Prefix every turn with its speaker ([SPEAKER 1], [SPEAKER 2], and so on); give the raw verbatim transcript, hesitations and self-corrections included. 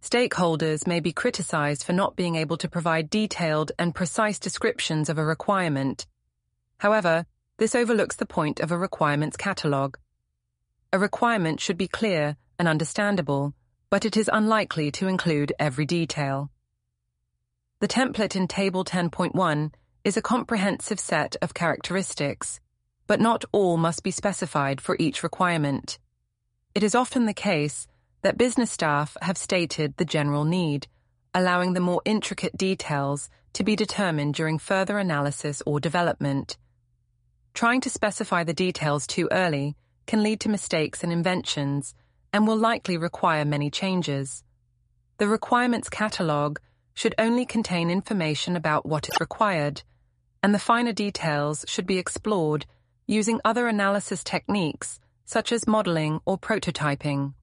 [SPEAKER 1] Stakeholders may be criticized for not being able to provide detailed and precise descriptions of a requirement. However, this overlooks the point of a requirements catalog. A requirement should be clear and understandable, but it is unlikely to include every detail. The template in Table ten point one is a comprehensive set of characteristics, but not all must be specified for each requirement. It is often the case that business staff have stated the general need, allowing the more intricate details to be determined during further analysis or development. Trying to specify the details too early can lead to mistakes and inventions and will likely require many changes. The requirements catalog should only contain information about what is required, and the finer details should be explored using other analysis techniques such as modeling or prototyping.